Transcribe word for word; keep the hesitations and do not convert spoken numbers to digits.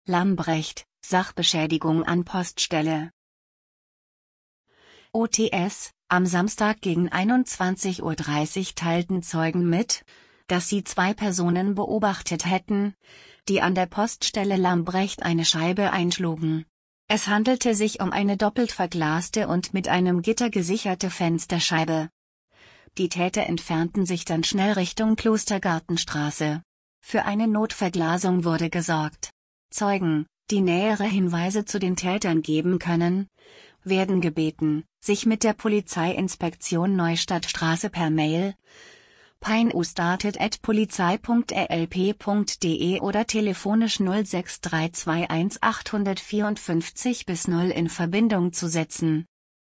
Lambrecht, Sachbeschädigung an Poststelle. O T S, am Samstag gegen einundzwanzig Uhr dreißig teilten Zeugen mit, dass sie zwei Personen beobachtet hätten, die an der Poststelle Lambrecht eine Scheibe einschlugen. Es handelte sich um eine doppelt verglaste und mit einem Gitter gesicherte Fensterscheibe. Die Täter entfernten sich dann schnell Richtung Klostergartenstraße. Für eine Notverglasung wurde gesorgt. Zeugen, die nähere Hinweise zu den Tätern geben können, werden gebeten, sich mit der Polizeiinspektion Neustadtstraße per Mail peinustatet at polizei punkt e l p punkt d e oder telefonisch null sechs drei zwei eins acht vier fünf bis null in Verbindung zu setzen.